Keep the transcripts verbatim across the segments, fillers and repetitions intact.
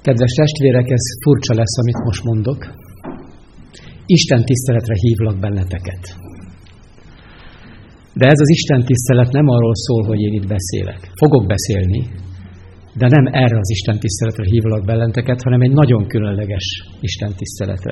Kedves testvérek, ez furcsa lesz, amit most mondok. Isten tiszteletre hívlak benneteket. De ez az Isten tisztelet nem arról szól, hogy én itt beszélek. Fogok beszélni, de nem erre az Isten tiszteletre hívlak benneteket, hanem egy nagyon különleges Isten tiszteletre.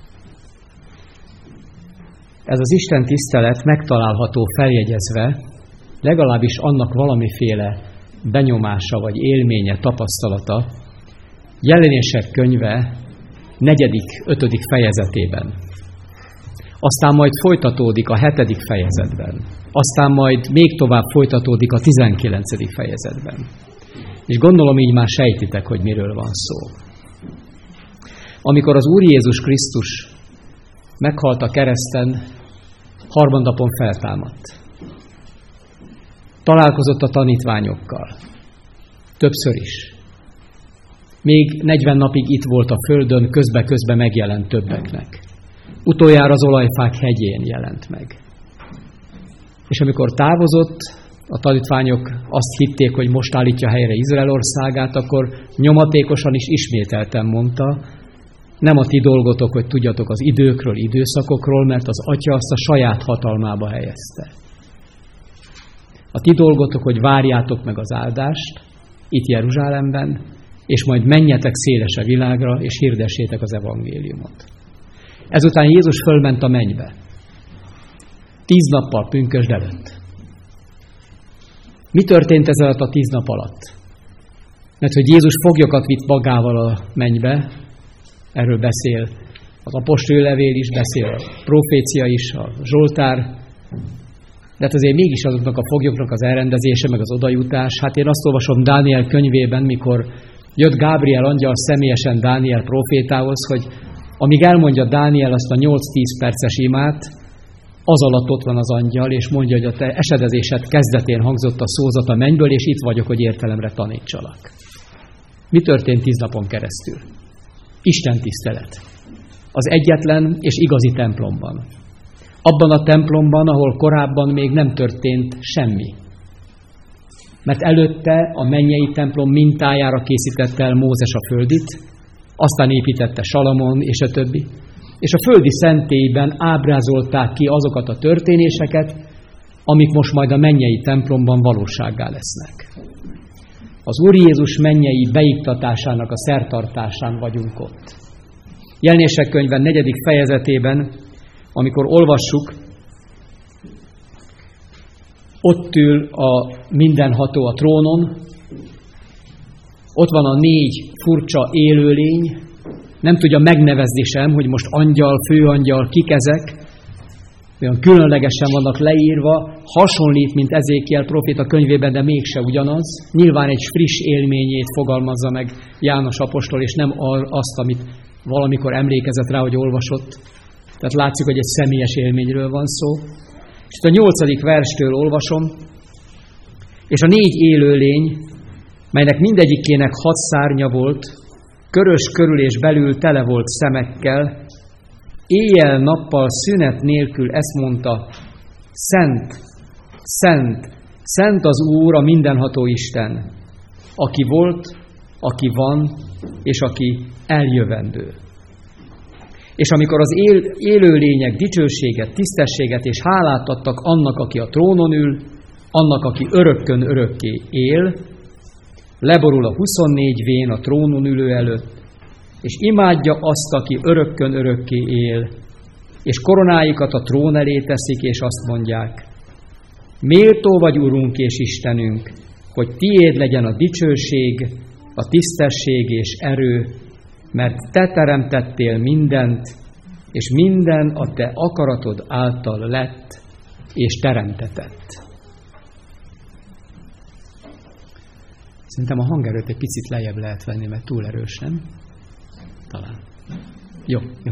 Ez az Isten tisztelet megtalálható feljegyezve, legalábbis annak valamiféle benyomása, vagy élménye, tapasztalata, Jelenések könyve negyedik, ötödik fejezetében. Aztán majd folytatódik a hetedik fejezetben. Aztán majd még tovább folytatódik a tizenkilencedik fejezetben. És gondolom, így már sejtitek, hogy miről van szó. Amikor az Úr Jézus Krisztus meghalt a kereszten, harmadnapon feltámadt. Találkozott a tanítványokkal. Többször is. Még negyven napig itt volt a földön, közbe-közbe megjelent többeknek. Utoljára az Olajfák hegyén jelent meg. És amikor távozott, a tanítványok azt hitték, hogy most állítja helyre Izrael országát, akkor nyomatékosan is ismételten mondta, nem a ti dolgotok, hogy tudjatok az időkről, időszakokról, mert az Atya azt a saját hatalmába helyezte. A ti dolgotok, hogy várjátok meg az áldást itt Jeruzsálemben, és majd menjetek széles a világra, és hirdessétek az evangéliumot. Ezután Jézus fölment a mennybe. Tíz nappal pünkösd előtt. Mi történt ez alatt a tíz nap alatt? Mert hogy Jézus foglyokat vitt magával a mennybe, erről beszél az apostoli levél is, beszél a profécia is, a Zsoltár, de hát azért mégis azoknak a foglyoknak az elrendezése, meg az odajutás. Hát én azt olvasom Dániel könyvében, mikor jött Gábriel angyal személyesen Dániel profétához, hogy amíg elmondja Dániel azt a nyolc-tíz perces imát, az alatt ott van az angyal, és mondja, hogy a te esedezésed kezdetén hangzott a szózat a mennyből, és itt vagyok, hogy értelemre tanítsalak. Mi történt tíz napon keresztül? Isten tisztelet. Az egyetlen és igazi templomban. Abban a templomban, ahol korábban még nem történt semmi. Mert előtte a mennyei templom mintájára készítette el Mózes a földit, aztán építette Salamon és a többi. És a földi szentélyben ábrázolták ki azokat a történéseket, amik most majd a mennyei templomban valósággá lesznek. Az Úr Jézus mennyei beiktatásának a szertartásán vagyunk ott. Jelenések könyve negyedik fejezetében, amikor olvassuk, ott ül a mindenható a trónon, ott van a négy furcsa élőlény, nem tudja megnevezni sem, hogy most angyal, főangyal, kik ezek, olyan különlegesen vannak leírva, hasonlít, mint Ezékiel proféta könyvében, de mégse ugyanaz. Nyilván egy friss élményét fogalmazza meg János apostol, és nem azt, amit valamikor emlékezett rá, hogy olvasott. Tehát látszik, hogy egy személyes élményről van szó. És itt a nyolcadik verstől olvasom, és a négy élőlény, melynek mindegyikének hat szárnya volt, körös körül és belül tele volt szemekkel, éjjel-nappal szünet nélkül ezt mondta, Szent, Szent, Szent az Úr, a mindenható Isten, aki volt, aki van, és aki eljövendő. És amikor az él, élőlények dicsőséget, tisztességet és hálát adtak annak, aki a trónon ül, annak, aki örökkön örökké él, leborul a huszonnégy vén a trónon ülő előtt, és imádja azt, aki örökkön örökké él, és koronáikat a trón elé teszik, és azt mondják, méltó vagy, Urunk és Istenünk, hogy tiéd legyen a dicsőség, a tisztesség és erő, mert te teremtettél mindent, és minden a te akaratod által lett és teremtetett. Szerintem a hangerőt egy picit lejjebb lehet venni, mert túl erős, nem? Talán. Jó, jó.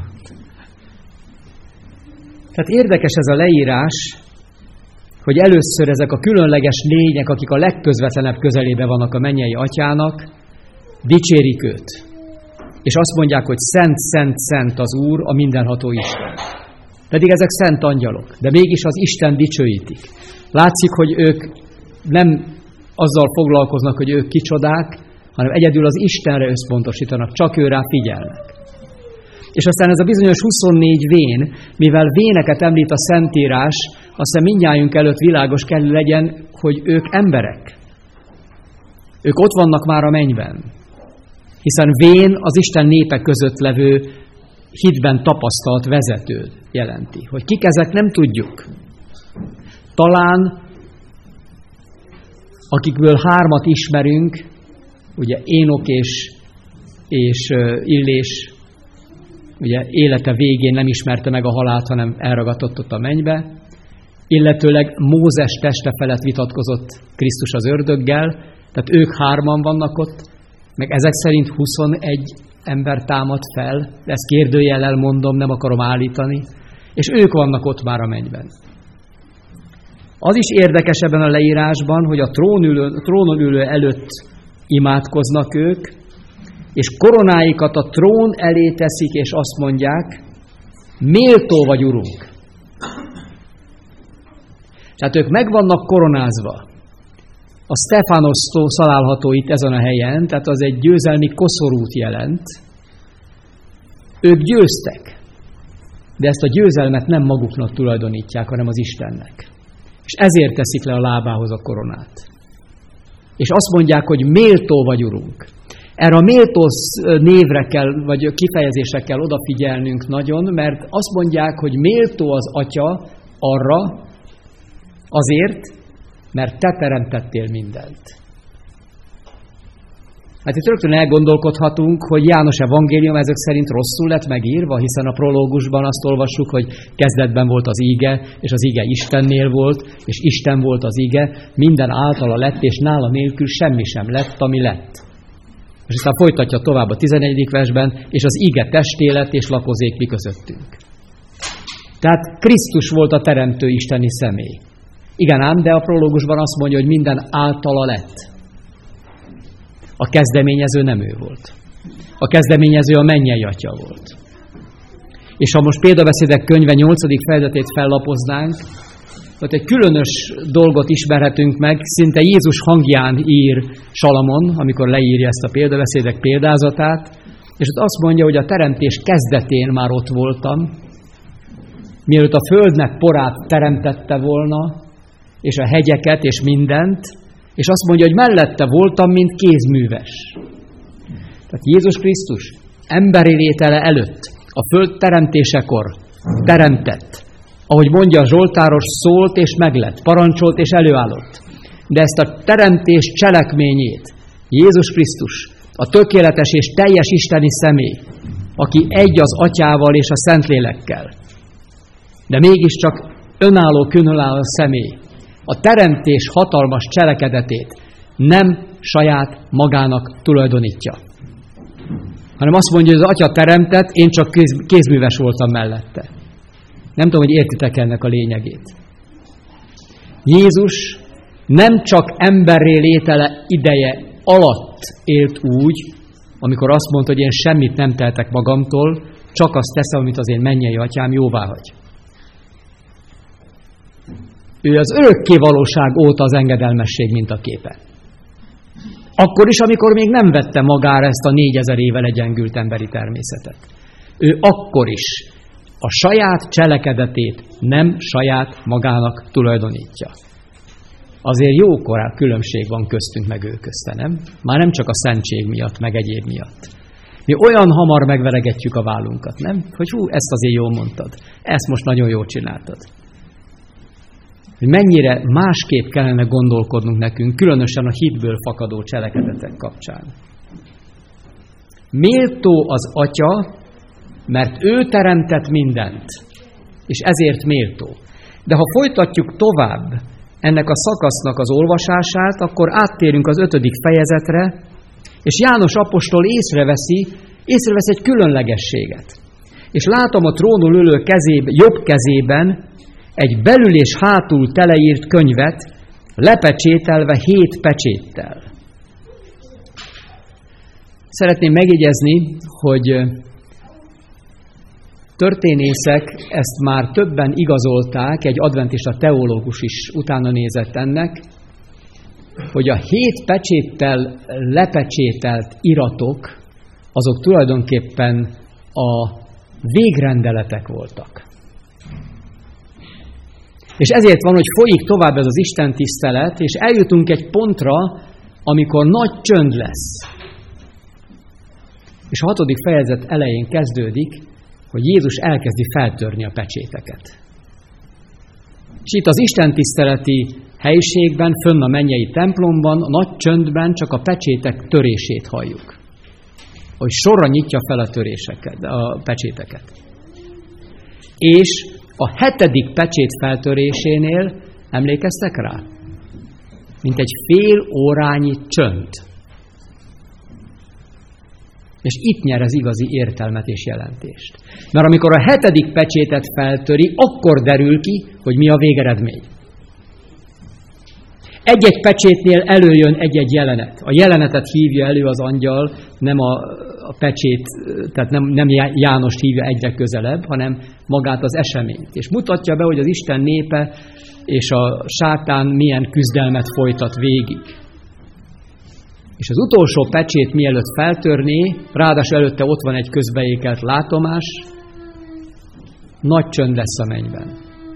Tehát érdekes ez a leírás, hogy először ezek a különleges lények, akik a legközvetlenebb közelébe vannak a mennyei atyának, dicsérik őt. És azt mondják, hogy szent, szent, szent az Úr, a mindenható Isten. Pedig ezek szent angyalok, de mégis az Isten dicsőítik. Látszik, hogy ők nem azzal foglalkoznak, hogy ők kicsodák, hanem egyedül az Istenre összpontosítanak, csak őrá figyelnek. És aztán ez a bizonyos huszonnégy vén, mivel véneket említ a Szentírás, aztán mindnyájunk előtt világos kell legyen, hogy ők emberek. Ők ott vannak már a mennyben. Hiszen vén az Isten népe között levő hitben tapasztalt vezető jelenti. Hogy kik ezek, nem tudjuk. Talán, akikből hármat ismerünk, ugye Énok és, és Illés, ugye élete végén nem ismerte meg a halált, hanem elragadott ott a mennybe, illetőleg Mózes teste felett vitatkozott Krisztus az ördöggel, tehát ők hárman vannak ott, meg ezek szerint huszonegy ember támad fel, de ezt kérdőjellel mondom, nem akarom állítani, és ők vannak ott már a mennyben. Az is érdekes ebben a leírásban, hogy a trónülő, trónon ülő előtt imádkoznak ők, és koronáikat a trón elé teszik, és azt mondják, méltó vagy, Urunk. Tehát ők meg vannak koronázva. A Sztefanos szó található itt ezen a helyen, tehát az egy győzelmi koszorút jelent. Ők győztek, de ezt a győzelmet nem maguknak tulajdonítják, hanem az Istennek. És ezért teszik le a lábához a koronát. És azt mondják, hogy méltó vagy, Urunk. Erre a méltó névre kell, vagy kifejezésre kell odafigyelnünk nagyon, mert azt mondják, hogy méltó az Atya arra, azért, mert te teremtettél mindent. Hát itt rögtön elgondolkodhatunk, hogy János evangélium ezek szerint rosszul lett megírva, hiszen a prológusban azt olvassuk, hogy kezdetben volt az íge, és az íge Istennél volt, és Isten volt az íge, minden általa lett, és nála nélkül semmi sem lett, ami lett. És aztán folytatja tovább a tizenegyedik versben, és az íge testé lett, és lakozék mi közöttünk. Tehát Krisztus volt a teremtő isteni személy. Igen ám, de a prológusban azt mondja, hogy minden általa lett. A kezdeményező nem ő volt. A kezdeményező a mennyei Atya volt. És ha most Példabeszédek könyve nyolcadik fejezetét fellapoznánk, ott egy különös dolgot ismerhetünk meg, szinte Jézus hangján ír Salamon, amikor leírja ezt a Példabeszédek példázatát, és ott azt mondja, hogy a teremtés kezdetén már ott voltam, mielőtt a földnek porát teremtette volna, és a hegyeket, és mindent, és azt mondja, hogy mellette voltam, mint kézműves. Tehát Jézus Krisztus emberi létele előtt, a föld teremtésekor teremtett. Ahogy mondja a Zsoltáros, szólt és meglett, parancsolt és előállott. De ezt a teremtés cselekményét Jézus Krisztus, a tökéletes és teljes isteni személy, aki egy az Atyával és a Szentlélekkel, de mégiscsak önálló, különálló személy, a teremtés hatalmas cselekedetét nem saját magának tulajdonítja, hanem azt mondja, hogy az Atya teremtett, én csak kéz, kézműves voltam mellette. Nem tudom, hogy értitek ennek a lényegét. Jézus nem csak emberré létele ideje alatt élt úgy, amikor azt mondta, hogy én semmit nem tehetek magamtól, csak azt teszem, amit az én mennyei Atyám jóváhagy. Ő az örökkévalóság óta az engedelmesség mintaképe. Akkor is, amikor még nem vette magára ezt a négyezer éve legyengült emberi természetet. Ő akkor is a saját cselekedetét nem saját magának tulajdonítja. Azért jókorán különbség van köztünk meg ő közte, nem? Már nem csak a szentség miatt, meg egyéb miatt. Mi olyan hamar megveregetjük a vállunkat, nem? Hogy hú, ezt azért jól mondtad. Ezt most nagyon jól csináltad. Hogy mennyire másképp kellene gondolkodnunk nekünk, különösen a hitből fakadó cselekedetek kapcsán. Méltó az Atya, mert ő teremtett mindent, és ezért méltó. De ha folytatjuk tovább ennek a szakasznak az olvasását, akkor áttérünk az ötödik fejezetre, és János apostol észreveszi, észrevesz egy különlegességet. És látom a trónon ülő kezében, jobb kezében egy belül és hátul teleírt könyvet, lepecsételve hét pecséttel. Szeretném megjegyezni, hogy történészek ezt már többen igazolták, egy adventista teológus is utána nézett ennek, hogy a hét pecséttel lepecsételt iratok, azok tulajdonképpen a végrendeletek voltak. És ezért van, hogy folyik tovább ez az Isten tisztelet, és eljutunk egy pontra, amikor nagy csönd lesz. És a hatodik fejezet elején kezdődik, hogy Jézus elkezdi feltörni a pecséteket. És itt az istentiszteleti helyiségben, fönn a mennyei templomban, a nagy csöndben csak a pecsétek törését halljuk. Hogy sorra nyitja fel a töréseket, a pecséteket. És a hetedik pecsét feltörésénél, emlékeztek rá? Mint egy fél órányi csönd. És itt nyer az igazi értelmet és jelentést. Mert amikor a hetedik pecsétet feltöri, akkor derül ki, hogy mi a végeredmény. Egy-egy pecsétnél előjön egy-egy jelenet. A jelenetet hívja elő az angyal, nem a, a pecsét, tehát nem, nem Jánost hívja egyre közelebb, hanem magát az eseményt. És mutatja be, hogy az Isten népe és a sátán milyen küzdelmet folytat végig. És az utolsó pecsét mielőtt feltörné, ráadásul előtte ott van egy közbeékelt látomás, nagy csönd lesz a mennyben.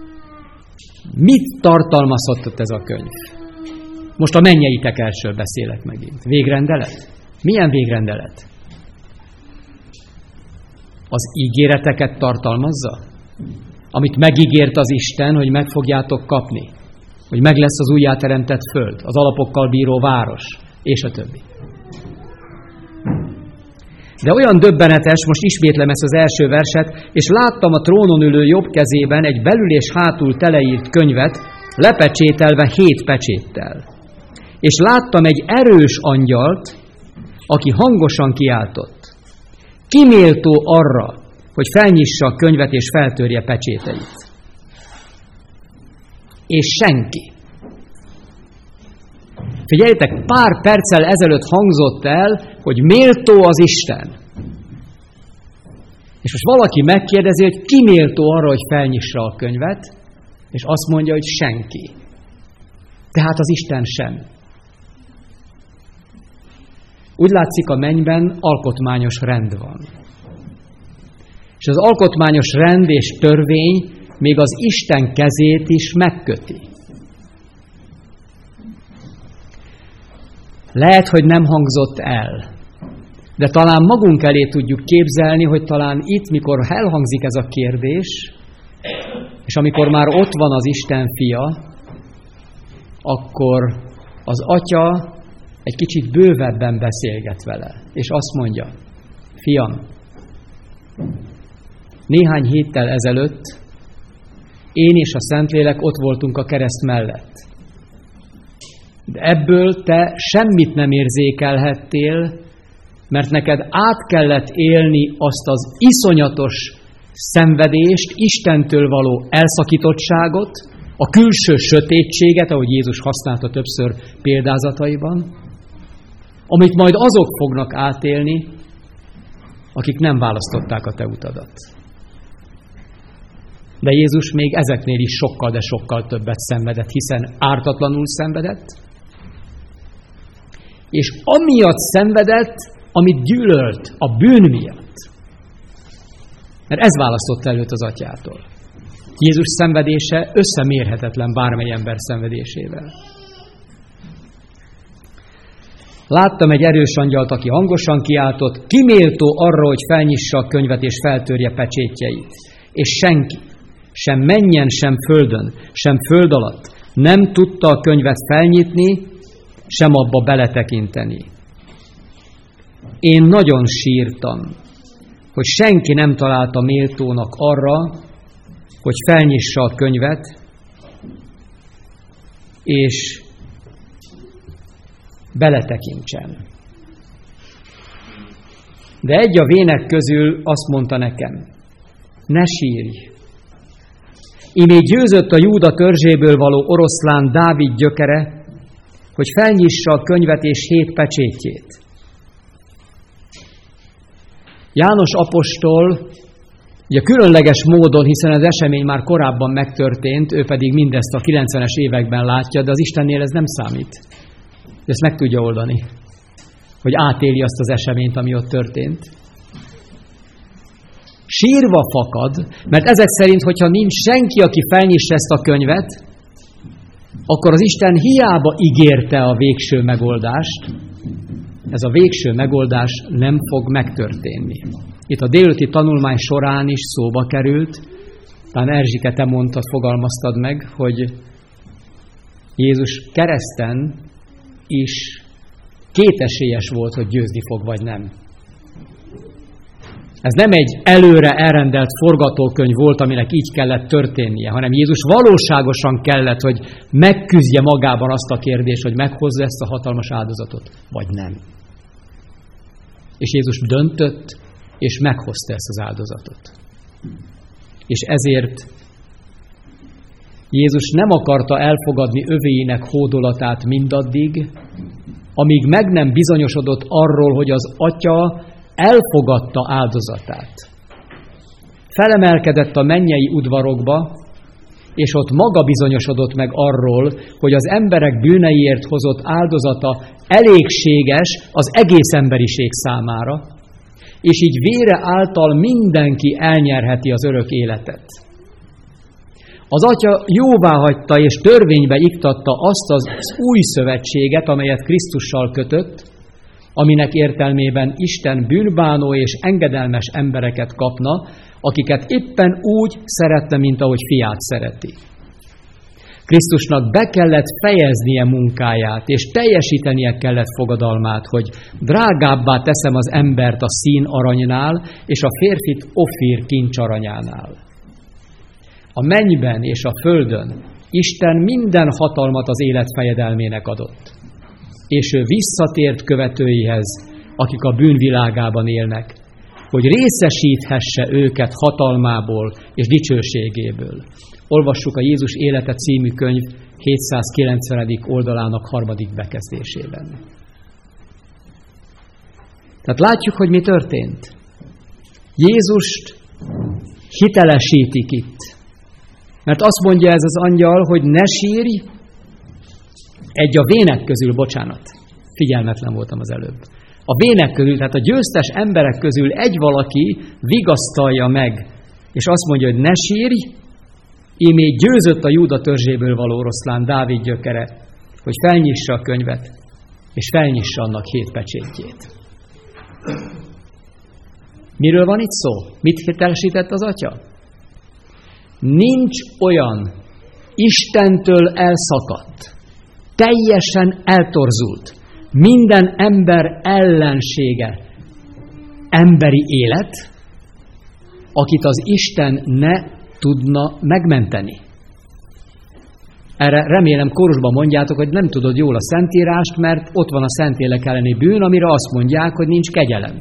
Mit tartalmazhatott ez a könyv? Most a mennyei tekercsről beszélek megint. Végrendelet? Milyen végrendelet? Az ígéreteket tartalmazza? Amit megígért az Isten, hogy meg fogjátok kapni. Hogy meg lesz az újjáteremtett föld, az alapokkal bíró város, és a többi. De olyan döbbenetes, most ismétlem ezt az első verset, és láttam a trónon ülő jobb kezében egy belül és hátul teleírt könyvet, lepecsételve hét pecséttel. És láttam egy erős angyalt, aki hangosan kiáltott. Ki méltó arra, hogy felnyissa a könyvet és feltörje pecséteit? És senki. Figyeljétek, pár perccel ezelőtt hangzott el, hogy méltó az Isten. És most valaki megkérdezi, hogy ki méltó arra, hogy felnyissa a könyvet, és azt mondja, hogy senki. Tehát az Isten sem. Úgy látszik, a mennyben alkotmányos rend van. És az alkotmányos rend és törvény még az Isten kezét is megköti. Lehet, hogy nem hangzott el, de talán magunk elé tudjuk képzelni, hogy talán itt, mikor elhangzik ez a kérdés, és amikor már ott van az Isten fia, akkor az atya egy kicsit bővebben beszélget vele, és azt mondja, fiam, néhány héttel ezelőtt én és a Szentlélek ott voltunk a kereszt mellett. De ebből te semmit nem érzékelhettél, mert neked át kellett élni azt az iszonyatos szenvedést, Istentől való elszakítottságot, a külső sötétséget, ahogy Jézus használta többször példázataiban, amit majd azok fognak átélni, akik nem választották a te utadat. De Jézus még ezeknél is sokkal, de sokkal többet szenvedett, hiszen ártatlanul szenvedett, és amiatt szenvedett, amit gyűlölt, a bűn miatt. Mert ez választott előtt az atyától. Jézus szenvedése összemérhetetlen bármely ember szenvedésével. Láttam egy erős angyalt, aki hangosan kiáltott, ki méltó arra, hogy felnyissa a könyvet és feltörje pecsétjeit. És senki, sem mennyen, sem földön, sem föld alatt nem tudta a könyvet felnyitni, sem abba beletekinteni. Én nagyon sírtam, hogy senki nem találta méltónak arra, hogy felnyissa a könyvet, és beletekintsen. De egy a vének közül azt mondta nekem, ne sírj! Imé győzött a Júda törzséből való oroszlán Dávid gyökere, hogy felnyissa a könyvet és hét pecsétjét. János apostol, ugye különleges módon, hiszen az esemény már korábban megtörtént, ő pedig mindezt a kilencvenes években látja, de az Istennél ez nem számít. ezt meg tudja oldani, hogy átéli azt az eseményt, ami ott történt. Sírva fakad, mert ezek szerint, hogyha nincs senki, aki felnyissa ezt a könyvet, akkor az Isten hiába ígérte a végső megoldást, ez a végső megoldás nem fog megtörténni. Itt a délelőtti tanulmány során is szóba került, talán Erzsike, te mondtad, fogalmaztad meg, hogy Jézus kereszten is kétesélyes volt, hogy győzni fog, vagy nem. Ez nem egy előre elrendelt forgatókönyv volt, aminek így kellett történnie, hanem Jézus valóságosan kellett, hogy megküzdje magában azt a kérdést, hogy meghozza ezt a hatalmas áldozatot, vagy nem. És Jézus döntött, és meghozta ezt az áldozatot. És ezért Jézus nem akarta elfogadni övéinek hódolatát mindaddig, amíg meg nem bizonyosodott arról, hogy az Atya elfogadta áldozatát. Felemelkedett a mennyei udvarokba, és ott maga bizonyosodott meg arról, hogy az emberek bűneiért hozott áldozata elégséges az egész emberiség számára, és így vére által mindenki elnyerheti az örök életet. Az Atya jóváhagyta és törvénybe iktatta azt az új szövetséget, amelyet Krisztussal kötött, aminek értelmében Isten bűnbánó és engedelmes embereket kapna, akiket éppen úgy szeretne, mint ahogy fiát szereti. Krisztusnak be kellett fejeznie munkáját, és teljesítenie kellett fogadalmát, hogy drágábbá teszem az embert a szín aranynál, és a férfit Ofír kincsaranyánál. A mennyben és a földön Isten minden hatalmat az élet fejedelmének adott. És ő visszatért követőihez, akik a bűnvilágában élnek, hogy részesíthesse őket hatalmából és dicsőségéből. Olvassuk a Jézus élete című könyv hétszázkilencvenedik oldalának harmadik bekezdésében. Tehát látjuk, hogy mi történt. Jézust hitelesítik itt. Mert azt mondja ez az angyal, hogy ne sírj, egy a vének közül, bocsánat, figyelmetlen voltam az előbb. A vének közül, tehát a győztes emberek közül egy valaki vigasztalja meg, és azt mondja, hogy ne sírj, ímé győzött a Júda törzséből való oroszlán, Dávid gyökere, hogy felnyissa a könyvet, és felnyissa annak hét pecsétjét. Miről van itt szó? Mit hitelesített az Atya? Nincs olyan Istentől elszakadt, teljesen eltorzult, minden ember ellensége emberi élet, akit az Isten ne tudna megmenteni. Erre remélem kórusban mondjátok, hogy nem tudod jól a Szentírást, mert ott van a Szentlélek elleni bűn, amire azt mondják, hogy nincs kegyelem.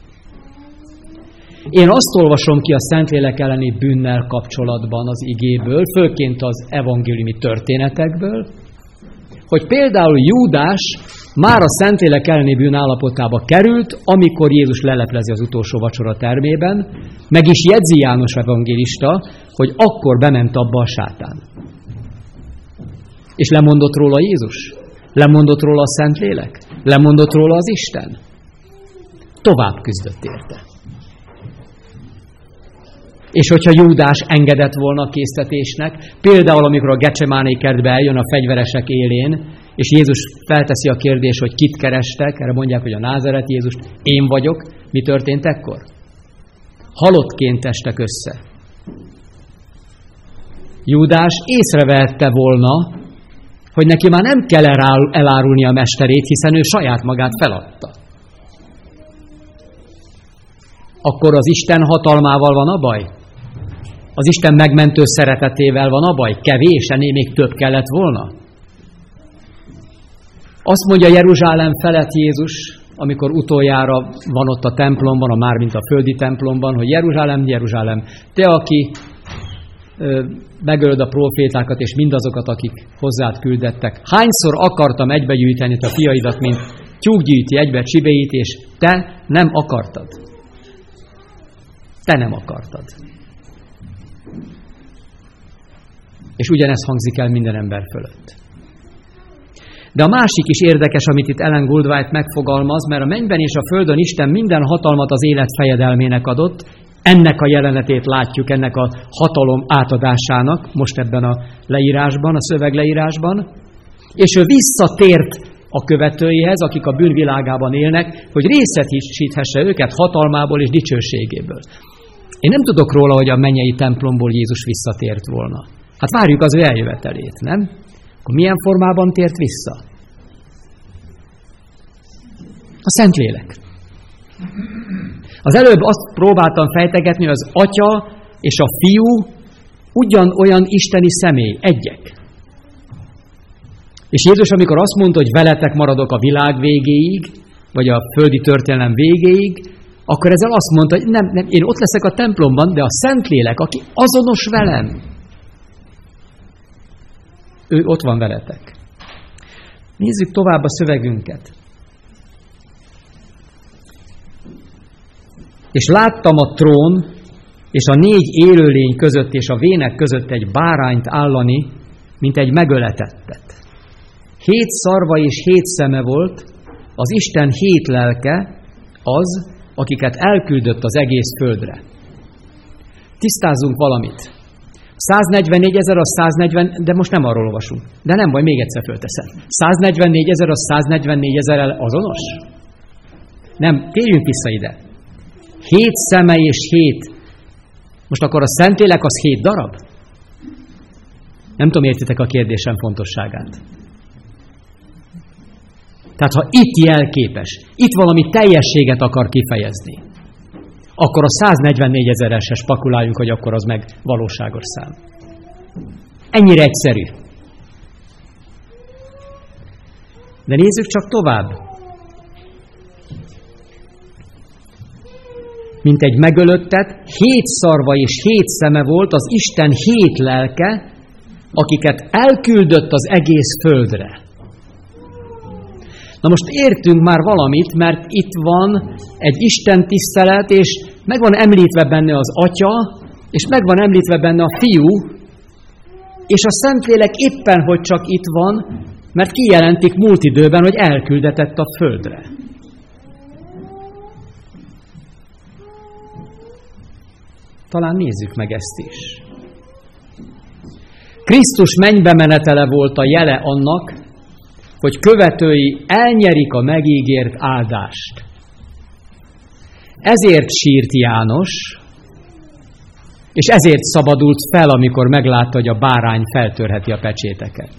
Én azt olvasom ki a Szentlélek elleni bűnnel kapcsolatban az igéből, főként az evangéliumi történetekből, hogy például Júdás már a Szentlélek elleni bűn állapotába került, amikor Jézus leleplezi az utolsó vacsora termében, meg is jegyzi János evangélista, hogy akkor bement abba a sátán. És lemondott róla Jézus? Lemondott róla a Szentlélek? Lemondott róla az Isten? Tovább küzdött érte. És hogyha Júdás engedett volna a késztetésnek, például amikor a Gecsemáné kertbe eljön a fegyveresek élén, és Jézus felteszi a kérdést, hogy kit kerestek, erre mondják, hogy a názareti Jézust, én vagyok, mi történt ekkor? Halottként estek össze. Júdás észrevette volna, hogy neki már nem kell elárulni a mesterét, hiszen ő saját magát feladta. Akkor az Isten hatalmával van a baj? Az Isten megmentő szeretetével van a baj? Kevés, ennél még több kellett volna? Azt mondja Jeruzsálem felett Jézus, amikor utoljára van ott a templomban, a mármint a földi templomban, hogy Jeruzsálem, Jeruzsálem, te, aki ö, megölöd a profétákat és mindazokat, akik hozzád küldettek. Hányszor akartam egybegyűjteni a fiaidat, mint tyúk gyűjti egybe csibéit, és te nem akartad. Te nem akartad. És ugyanez hangzik el minden ember fölött. De a másik is érdekes, amit itt Ellen Goldwhite megfogalmaz, mert a mennyben és a földön Isten minden hatalmat az élet fejedelmének adott, ennek a jelenetét látjuk, ennek a hatalom átadásának, most ebben a leírásban, a szövegleírásban, és ő visszatért a követőihez, akik a bűnvilágában élnek, hogy részesíthesse őket hatalmából és dicsőségéből. Én nem tudok róla, hogy a mennyei templomból Jézus visszatért volna. Hát várjuk az ő eljövetelét, nem? Akkor milyen formában tért vissza? A Szentlélek. Az előbb azt próbáltam fejtegetni, hogy az Atya és a Fiú ugyanolyan isteni személy, egyek. És Jézus, amikor azt mondta, hogy veletek maradok a világ végéig, vagy a földi történelem végéig, akkor ezzel azt mondta, hogy nem, nem, én ott leszek a templomban, de a Szentlélek, aki azonos velem, ő ott van veletek. Nézzük tovább a szövegünket. És láttam a trón és a négy élőlény között és a vének között egy bárányt állani, mint egy megöletettet. Hét szarva és hét szeme volt, az Isten hét lelke, az, akiket elküldött az egész földre. Tisztázzunk valamit. száznegyvennégy ezer az száznegyven, de most nem arról olvasunk. De nem baj, még egyszer fölteszem. száznegyvennégy ezer az száznegyvennégy ezerrel azonos? Nem, térjünk vissza ide. Hét szeme és hét. Most akkor a Szentlélek az hét darab? Nem tudom, értitek a kérdésem fontosságát. Tehát ha itt jelképes, itt valami teljességet akar kifejezni, akkor a száznegyvennégy ezerrel se spekuláljunk, hogy akkor az meg valóságos szám. Ennyire egyszerű. De nézzük csak tovább. Mint egy megölöttet, hét szarva és hét szeme volt az Isten hét lelke, akiket elküldött az egész földre. Na most értünk már valamit, mert itt van egy Isten tisztelet, és meg van említve benne az Atya, és meg van említve benne a Fiú, és a Szentlélek éppen, hogy csak itt van, mert kijelentik múlt időben, hogy elküldetett a földre. Talán nézzük meg ezt is. Krisztus mennybe menetele volt a jele annak, hogy követői elnyerik a megígért áldást. Ezért sírt János, és ezért szabadult fel, amikor meglátta, hogy a bárány feltörheti a pecséteket.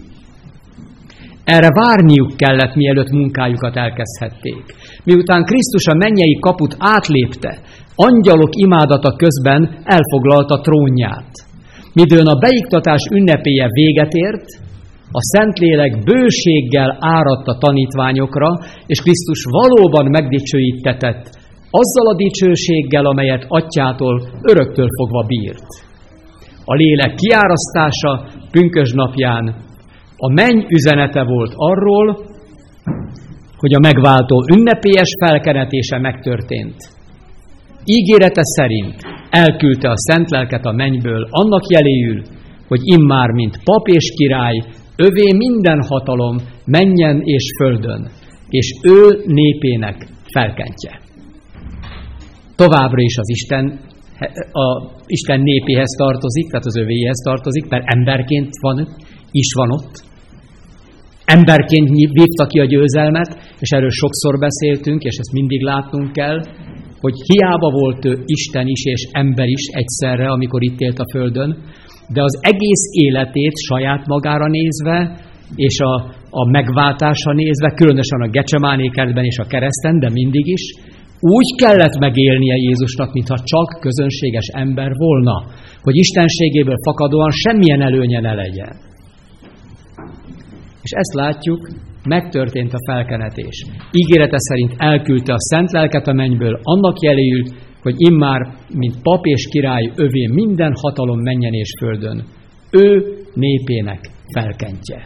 Erre várniuk kellett, mielőtt munkájukat elkezdhették. Miután Krisztus a mennyei kaput átlépte, angyalok imádata közben elfoglalta trónját. Midőn a beiktatás ünnepéje véget ért, a Szentlélek bőséggel áradt a tanítványokra, és Krisztus valóban megdicsőítetett azzal a dicsőséggel, amelyet Atyától öröktől fogva bírt. A lélek kiárasztása pünkösdnapján a menny üzenete volt arról, hogy a megváltó ünnepélyes felkenetése megtörtént. Ígérete szerint elküldte a szent lelket a mennyből annak jeléül, hogy immár mint pap és király, övé minden hatalom mennyen és földön, és ő népének felkentje. Továbbra is az Isten, a Isten népéhez tartozik, tehát az övéhez tartozik, mert emberként van, is van ott. Emberként vívta ki a győzelmet, és erről sokszor beszéltünk, és ezt mindig látnunk kell, hogy hiába volt ő Isten is és ember is egyszerre, amikor itt élt a földön, de az egész életét saját magára nézve, és a, a megváltásra nézve, különösen a Gecsemáné kertben és a kereszten, de mindig is, úgy kellett megélnie Jézusnak, mintha csak közönséges ember volna, hogy istenségéből fakadóan semmilyen előnye ne legyen. És ezt látjuk, megtörtént a felkenetés. Ígérete szerint elküldte a szent lelket a mennyből annak jeléül, hogy immár, mint pap és király, övé minden hatalom mennyen és földön. Ő népének felkentje.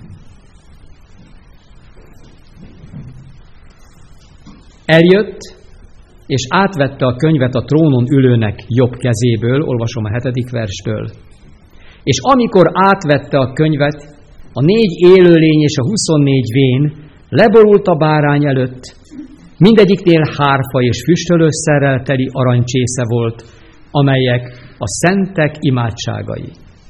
Eljött, és átvette a könyvet a trónon ülőnek jobb kezéből, olvasom a hetedik versből. És amikor átvette a könyvet, A négy élőlény és a huszonnégy vén leborult a bárány előtt, mindegyiknél hárfa és füstölőszerrel teli aranycsésze volt, amelyek a szentek imádságai.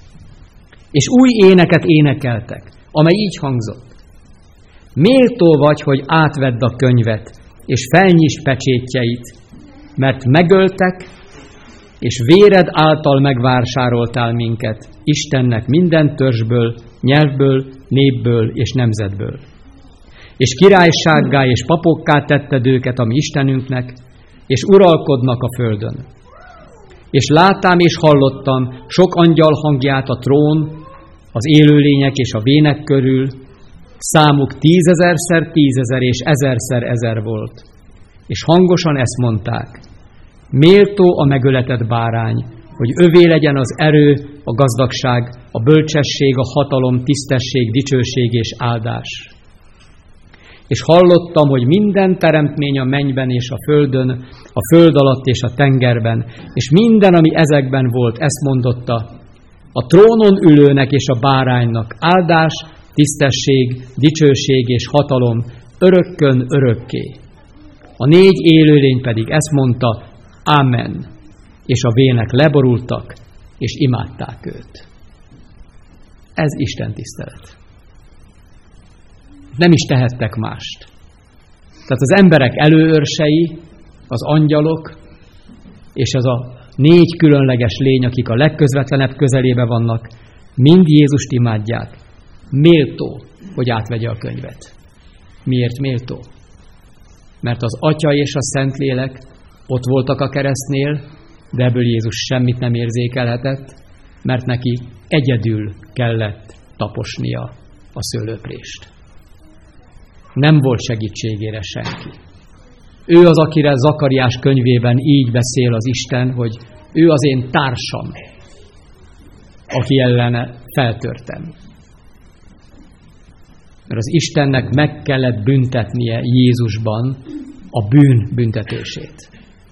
És új éneket énekeltek, amely így hangzott. Méltó vagy, hogy átvedd a könyvet, és felnyisd pecsétjeit, mert megöltek, és véred által megvásároltál minket, Istennek minden törzsből, nyelvből, népből és nemzetből. És királysággá és papokká tetted őket a mi Istenünknek, és uralkodnak a földön. És láttam és hallottam sok angyal hangját a trón, az élőlények és a vének körül, számuk tízezerszer tízezer és ezerszer ezer volt. És hangosan ezt mondták, méltó a megöletett bárány, hogy övé legyen az erő, a gazdagság, a bölcsesség, a hatalom, tisztesség, dicsőség és áldás. És hallottam, hogy minden teremtmény a mennyben és a földön, a föld alatt és a tengerben, és minden, ami ezekben volt, ezt mondotta, a trónon ülőnek és a báránynak áldás, tisztesség, dicsőség és hatalom örökkön örökké. A négy élőlény pedig ezt mondta, Amen, és a vének leborultak, és imádták őt. Ez Isten tisztelet. Nem is tehettek mást. Tehát az emberek előőrsei, az angyalok, és az a négy különleges lény, akik a legközvetlenebb közelébe vannak, mind Jézust imádják. Méltó, hogy átvegye a könyvet. Miért méltó? Mert az Atya és a Szentlélek ott voltak a keresztnél, de ebből Jézus semmit nem érzékelhetett, mert neki egyedül kellett taposnia a szőlőprést. Nem volt segítségére senki. Ő az, akire Zakariás könyvében így beszél az Isten, hogy ő az én társam, aki ellene feltörtem. Mert az Istennek meg kellett büntetnie Jézusban a bűn büntetését.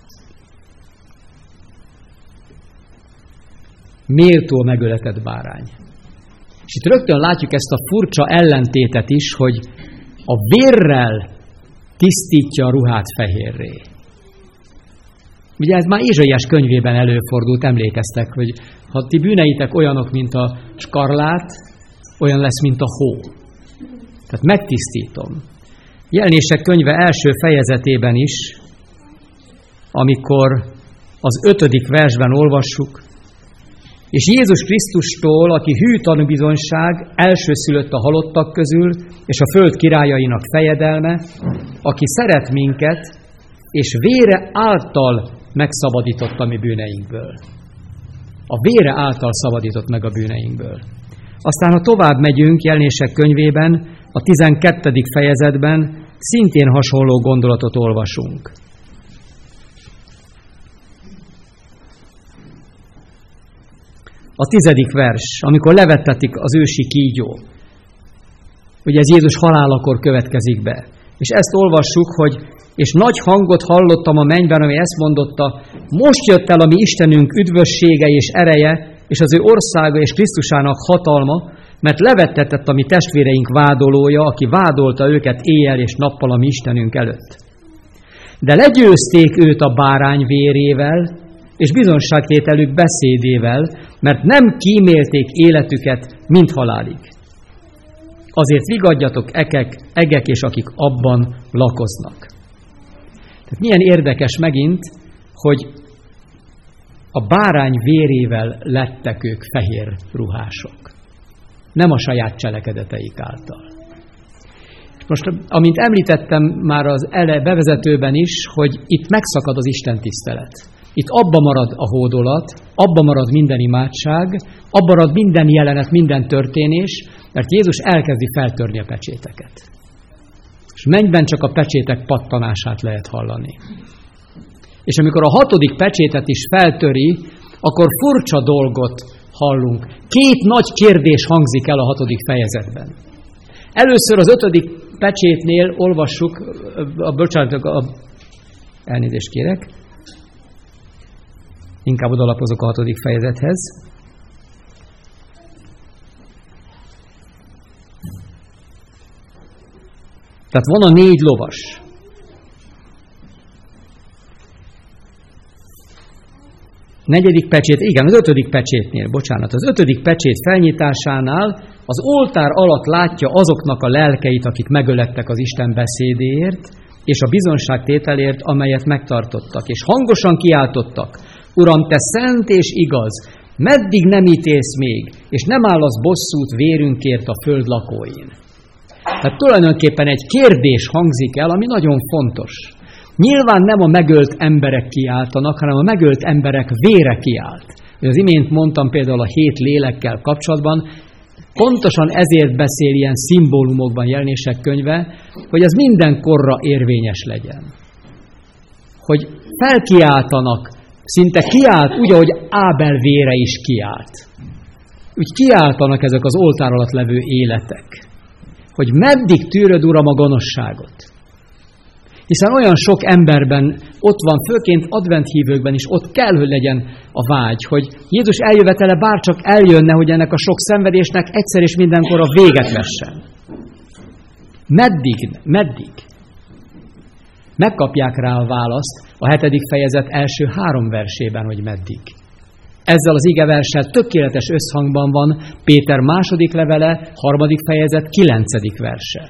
Méltó megöletett bárány. És itt rögtön látjuk ezt a furcsa ellentétet is, hogy a vérrel tisztítja a ruhát fehérré. Ugye ez már Ézsaiás könyvében előfordult, emlékeztek, hogy ha ti bűneitek olyanok, mint a skarlát, olyan lesz, mint a hó. Tehát megtisztítom. Jelenések könyve első fejezetében is, amikor az ötödik versben olvassuk, és Jézus Krisztustól, aki hű tanúbizonyság, elsőszülött a halottak közül, és a föld királyainak fejedelme, aki szeret minket, és vére által megszabadított a mi bűneinkből. A vére által szabadított meg a bűneinkből. Aztán, ha tovább megyünk Jelenések könyvében, a tizenkettedik fejezetben szintén hasonló gondolatot olvasunk. A tizedik vers, amikor levettetik az ősi kígyó. Ugye ez Jézus halálakor következik be. És ezt olvassuk, hogy és nagy hangot hallottam a mennyben, ami ezt mondotta, most jött el a mi Istenünk üdvössége és ereje, és az ő országa és Krisztusának hatalma, mert levettetett a mi testvéreink vádolója, aki vádolta őket éjjel és nappal a mi Istenünk előtt. De legyőzték őt a bárány vérével, és bizonságtételük beszédével, mert nem kímélték életüket, mint halálig. Azért vigadjatok ekek, egek, és akik abban lakoznak. Tehát milyen érdekes megint, hogy a bárány vérével lettek ők fehér ruhások. Nem a saját cselekedeteik által. Most, amint említettem már az ele bevezetőben is, hogy itt megszakad az Isten tisztelet. Itt abba marad a hódolat, abba marad minden imádság, abba marad minden jelenet, minden történés, mert Jézus elkezdi feltörni a pecséteket. És mennyben csak a pecsétek pattanását lehet hallani. És amikor a hatodik pecsétet is feltöri, akkor furcsa dolgot hallunk. Két nagy kérdés hangzik el a hatodik fejezetben. Először az ötödik pecsétnél olvassuk, a, bocsánat, a, elnézést kérek, inkább odalapozok a hatodik fejezethez. Tehát van a négy lovas. Negyedik pecsét, igen, az ötödik pecsétnél, bocsánat, az ötödik pecsét felnyitásánál az oltár alatt látja azoknak a lelkeit, akik megölettek az Isten beszédéért, és a bizonságtételért, amelyet megtartottak, és hangosan kiáltottak: Uram, te szent és igaz, meddig nem ítélsz még, és nem állasz bosszút vérünkért a föld lakóin. Tehát tulajdonképpen egy kérdés hangzik el, ami nagyon fontos. Nyilván nem a megölt emberek kiáltanak, hanem a megölt emberek vére kiált. Az imént mondtam például a hét lélekkel kapcsolatban, pontosan ezért beszél ilyen szimbólumokban Jelenések könyve, hogy ez minden korra érvényes legyen. Hogy felkiáltanak, szinte kiált, úgy, ahogy Ábel vére is kiált. Úgy kiáltanak ezek az oltár alatt levő életek, hogy meddig tűröd, Uram, a gonoszságot. Hiszen olyan sok emberben ott van, főként adventhívőkben is, ott kell, hogy legyen a vágy, hogy Jézus eljövetele bárcsak eljönne, hogy ennek a sok szenvedésnek egyszer és mindenkor a véget vessen. Meddig? Meddig? Megkapják rá a választ a hetedik fejezet első három versében, hogy meddig. Ezzel az igeverssel tökéletes összhangban van Péter második levele, harmadik fejezet, kilencedik verse.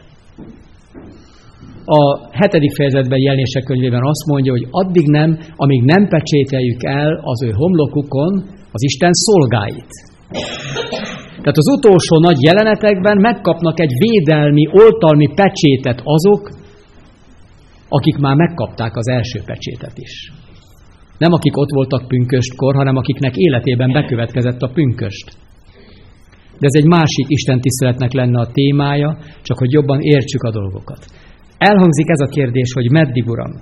A hetedik fejezetben Jelenések könyvében azt mondja, hogy addig nem, amíg nem pecsételjük el az ő homlokukon az Isten szolgáit. Tehát az utolsó nagy jelenetekben megkapnak egy védelmi, oltalmi pecsétet azok, akik már megkapták az első pecsétet is. Nem akik ott voltak pünköstkor, hanem akiknek életében bekövetkezett a pünköst. De ez egy másik istentiszteletnek lenne a témája, csak hogy jobban értsük a dolgokat. Elhangzik ez a kérdés, hogy meddig, Uram?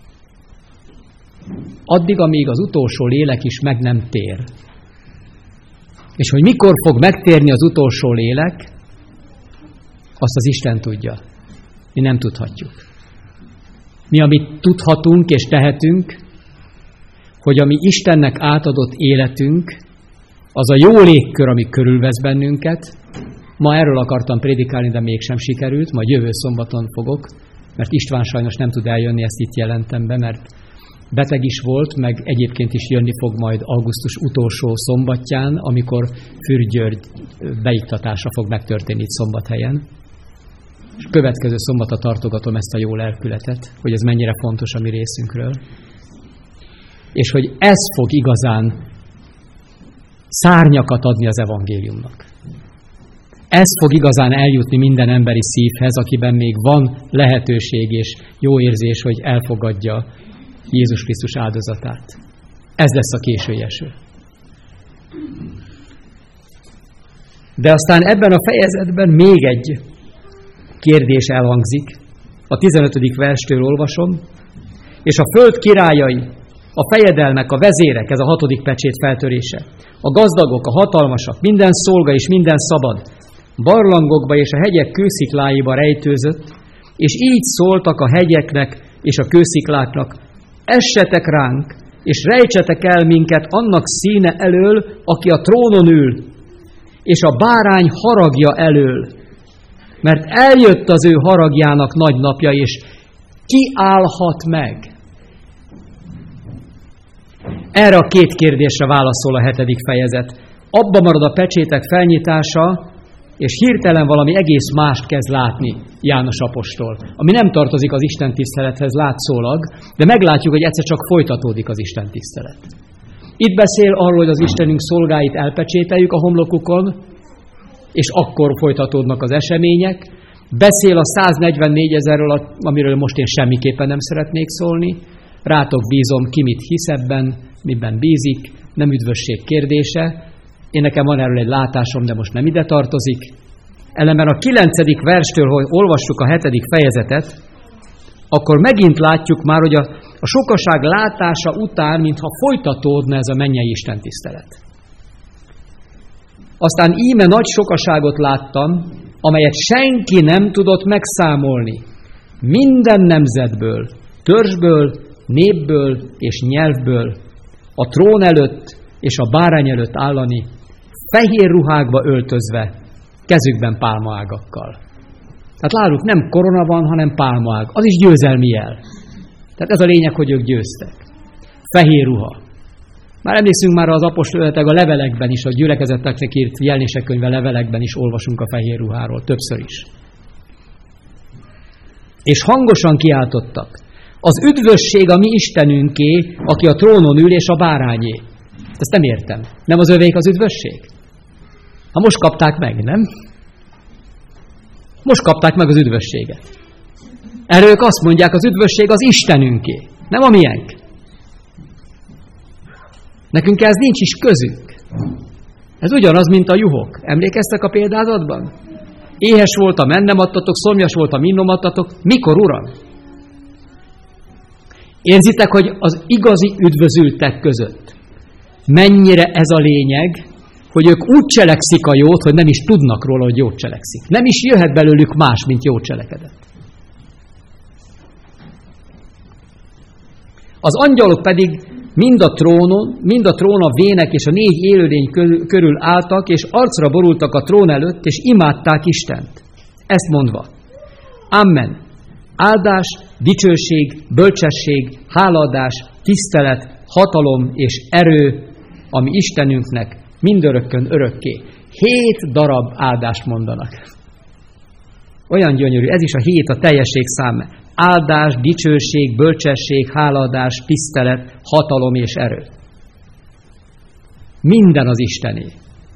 Addig, amíg az utolsó lélek is meg nem tér. És hogy mikor fog megtérni az utolsó lélek, azt az Isten tudja. Mi nem tudhatjuk. Mi, amit tudhatunk és tehetünk, hogy a mi Istennek átadott életünk, az a jó légkör, ami körülvesz bennünket. Ma erről akartam prédikálni, de mégsem sikerült, majd jövő szombaton fogok, mert István sajnos nem tud eljönni, ezt itt jelentem be, mert beteg is volt, meg egyébként is jönni fog majd augusztus utolsó szombatján, amikor Fürgy György beiktatása fog megtörténni itt Szombathelyen. És következő szombatra tartogatom ezt a jó lelkületet, hogy ez mennyire fontos a mi részünkről. És hogy ez fog igazán szárnyakat adni az evangéliumnak. Ez fog igazán eljutni minden emberi szívhez, akiben még van lehetőség és jó érzés, hogy elfogadja Jézus Krisztus áldozatát. Ez lesz a késői eső. De aztán ebben a fejezetben még egy kérdés elhangzik. A tizenötödik verstől olvasom. És a föld királyai, a fejedelmek, a vezérek, ez a hatodik pecsét feltörése, a gazdagok, a hatalmasak, minden szolga és minden szabad, barlangokba és a hegyek kőszikláiba rejtőzött, és így szóltak a hegyeknek és a kőszikláknak: essetek ránk, és rejtsetek el minket annak színe elől, aki a trónon ül, és a bárány haragja elől, mert eljött az ő haragjának nagy napja, és ki állhat meg? Erre a két kérdésre válaszol a hetedik fejezet. Abba marad a pecsétek felnyitása, és hirtelen valami egész mást kezd látni János apostol, ami nem tartozik az Isten tisztelethez látszólag, de meglátjuk, hogy egyszer csak folytatódik az Isten tisztelet. Itt beszél arról, hogy az Istenünk szolgáit elpecsételjük a homlokukon, és akkor folytatódnak az események. Beszél a száznegyvennégy ezerről, amiről most én semmiképpen nem szeretnék szólni. Rátok bízom, ki mit hisz ebben, miben bízik, nem üdvösség kérdése. Én nekem van erről egy látásom, de most nem ide tartozik. Ellenben a kilencedik verstől, hogy olvassuk a hetedik fejezetet, akkor megint látjuk már, hogy a, a sokaság látása után, mintha folytatódna ez a mennyei istentisztelet. Aztán íme nagy sokaságot láttam, amelyet senki nem tudott megszámolni. Minden nemzetből, törzsből, népből és nyelvből, a trón előtt és a bárány előtt állani, fehér ruhákba öltözve, kezükben pálmaágakkal. Tehát náluk nem korona van, hanem pálmaág. Az is győzelmi jel. Tehát ez a lényeg, hogy ők győztek. Fehér ruha. Már emlékszünk már az apostolok a levelekben is, a gyülekezeteknek írt jelenések könyve levelekben is olvasunk a fehér ruháról, többször is. És hangosan kiáltottak. Az üdvösség a mi Istenünké, aki a trónon ül, és a bárányé. Ezt nem értem. Nem az övék az üdvösség? Ha most kapták meg, nem? Most kapták meg az üdvösséget. Erről ők azt mondják, az üdvösség az Istenünké, nem a miénk. Nekünk ez nincs is közünk. Ez ugyanaz, mint a juhok. Emlékeztek a példázatban? Éhes voltam, ennem adtatok, szomjas voltam, innom adtatok. Mikor, Uram? Érzitek, hogy az igazi üdvözültek között mennyire ez a lényeg, hogy ők úgy cselekszik a jót, hogy nem is tudnak róla, hogy jót cselekszik. Nem is jöhet belőlük más, mint jót cselekedett. Az angyalok pedig mind a trónon, mind a trón a vének és a négy élőlény körül álltak, és arcra borultak a trón előtt, és imádták Istent. Ezt mondva, Amen. Áldás, dicsőség, bölcsesség, hálaadás, tisztelet, hatalom és erő, ami Istenünknek mindörökkön örökké. Hét darab áldást mondanak. Olyan gyönyörű, ez is a hét a teljesség száma. Áldás, dicsőség, bölcsesség, hálaadás, tisztelet, hatalom és erő. Minden az Istené.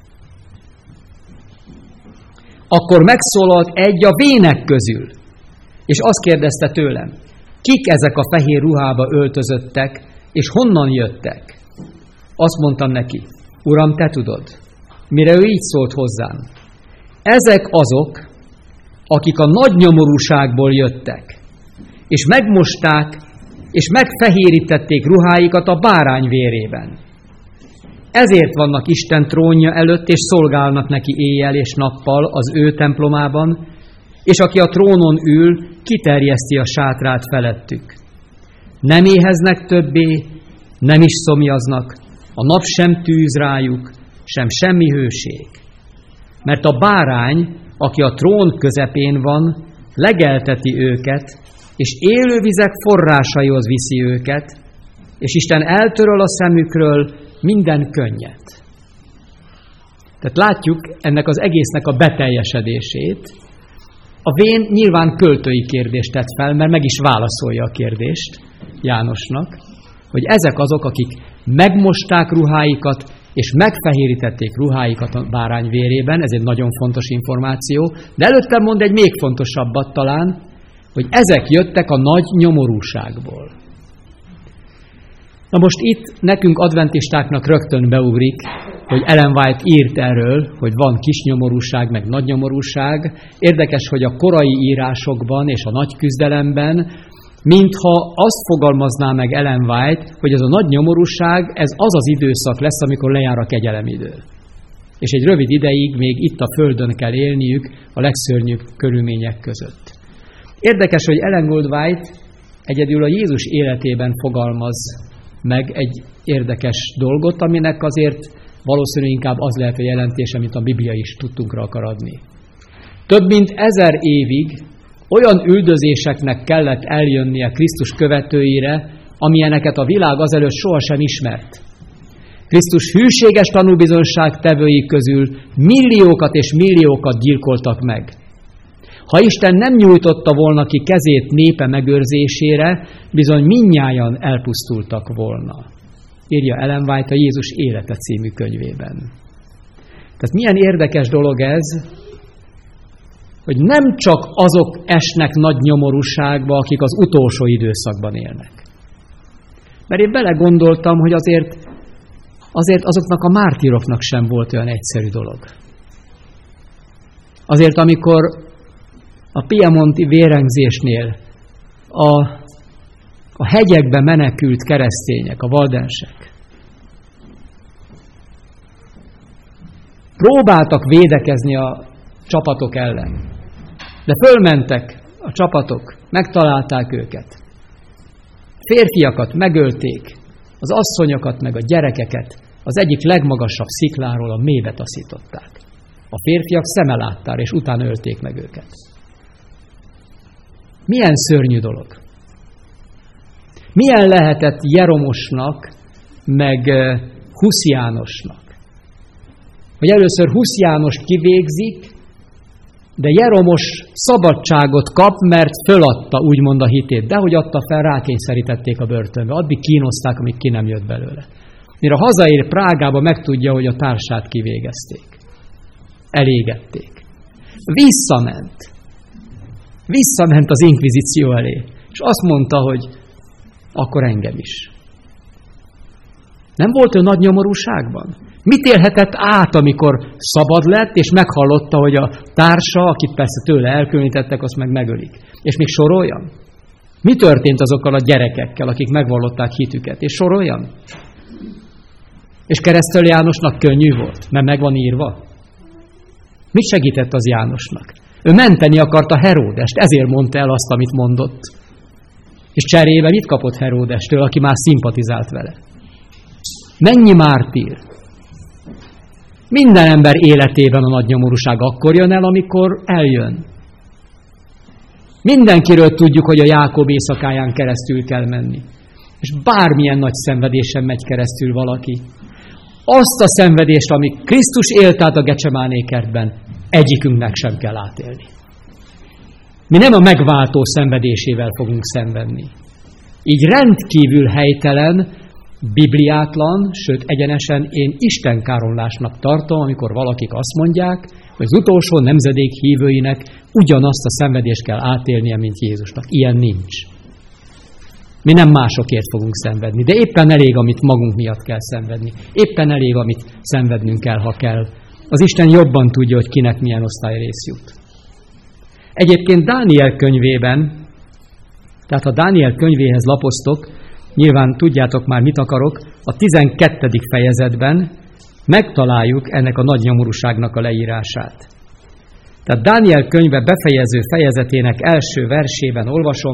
Akkor megszólalt egy a vének közül, és azt kérdezte tőlem, kik ezek a fehér ruhába öltözöttek, és honnan jöttek? Azt mondtam neki, Uram, te tudod. Mire ő így szólt hozzám. Ezek azok, akik a nagy nyomorúságból jöttek, és megmosták, és megfehérítették ruháikat a bárány vérében. Ezért vannak Isten trónja előtt, és szolgálnak neki éjjel és nappal az ő templomában, és aki a trónon ül, kiterjeszti a sátrát felettük. Nem éheznek többé, nem is szomjaznak, a nap sem tűz rájuk, sem semmi hőség. Mert a bárány, aki a trón közepén van, legelteti őket, és élő vizek forrásaihoz viszi őket, és Isten eltöröl a szemükről minden könnyet. Tehát látjuk ennek az egésznek a beteljesedését. A vén nyilván költői kérdést tett fel, mert meg is válaszolja a kérdést Jánosnak, hogy ezek azok, akik megmosták ruháikat, és megfehérítették ruháikat a bárány vérében, ez egy nagyon fontos információ, de előtte mond egy még fontosabbat talán, hogy ezek jöttek a nagy nyomorúságból. Na most itt nekünk adventistáknak rögtön beugrik, hogy Ellen White írt erről, hogy van kis nyomorúság, meg nagy nyomorúság. Érdekes, hogy a korai írásokban és a nagy küzdelemben, mintha azt fogalmazná meg Ellen White, hogy ez a nagy nyomorúság, ez az az időszak lesz, amikor lejár a kegyelemidő. És egy rövid ideig még itt a Földön kell élniük a legszörnyűbb körülmények között. Érdekes, hogy Ellen White egyedül a Jézus életében fogalmaz meg egy érdekes dolgot, aminek azért valószínűleg inkább az lehet a jelentése, mint a Biblia is tudtunkra akar adni. Több mint ezer évig olyan üldözéseknek kellett eljönnie Krisztus követőire, amilyeneket a világ azelőtt sohasem ismert. Krisztus hűséges tanúbizonyság tevői közül milliókat és milliókat gyilkoltak meg. Ha Isten nem nyújtotta volna ki kezét népe megőrzésére, bizony mindnyájan elpusztultak volna. Írja Ellen White a Jézus élete című könyvében. Tehát milyen érdekes dolog ez, hogy nem csak azok esnek nagy nyomorúságba, akik az utolsó időszakban élnek. Mert én belegondoltam, hogy azért, azért azoknak a mártíroknak sem volt olyan egyszerű dolog. Azért, amikor a piemonti vérengzésnél a, a hegyekbe menekült keresztények, a valdensek próbáltak védekezni a csapatok ellen, de fölmentek a csapatok, megtalálták őket. Férfiakat megölték, az asszonyokat meg a gyerekeket az egyik legmagasabb szikláról a mélybe taszították. A férfiak szeme láttára, és utána ölték meg őket. Milyen szörnyű dolog. Milyen lehetett Jeromosnak, meg Husz Jánosnak? Hogy először Husz Jánost kivégzik, de Jeromos szabadságot kap, mert föladta úgymond a hitét. De hogy adta fel, rákényszerítették a börtönbe. Addig kínozták, amíg ki nem jött belőle. Mire hazaér Prágába, megtudja, hogy a társát kivégezték. Elégették. Visszament. Visszament az inkvizíció elé. És azt mondta, hogy akkor engem is. Nem volt ő nagy nyomorúságban? Mit élhetett át, amikor szabad lett, és meghallotta, hogy a társa, akit persze tőle elkülönítettek, azt meg megölik. És még soroljam? Mi történt azokkal a gyerekekkel, akik megvallották hitüket? És soroljam? És Keresztelő Jánosnak könnyű volt, mert meg van írva. Mit segített az Jánosnak? Ő menteni akarta Heródest, ezért mondta el azt, amit mondott. És cserébe mit kapott Heródestől, aki már szimpatizált vele? Mennyi mártír? Minden ember életében a nagy nyomorúság akkor jön el, amikor eljön. Mindenkiről tudjuk, hogy a Jákob éjszakáján keresztül kell menni. És bármilyen nagy szenvedésen megy keresztül valaki. Azt a szenvedést, ami Krisztus élt át a Gecsemáné kertben, egyikünknek sem kell átélni. Mi nem a megváltó szenvedésével fogunk szenvedni. Így rendkívül helytelen, bibliátlan, sőt egyenesen én istenkáromlásnak tartom, amikor valakik azt mondják, hogy az utolsó nemzedék hívőinek ugyanazt a szenvedést kell átélnie, mint Jézusnak. Ilyen nincs. Mi nem másokért fogunk szenvedni, de éppen elég, amit magunk miatt kell szenvedni. Éppen elég, amit szenvednünk kell, ha kell. Az Isten jobban tudja, hogy kinek milyen osztályrész jut. Egyébként Dániel könyvében, tehát ha Dániel könyvéhez lapoztok, nyilván tudjátok már, mit akarok, a tizenkettedik fejezetben megtaláljuk ennek a nagy nyomorúságnak a leírását. Tehát Dániel könyve befejező fejezetének első versében olvasom,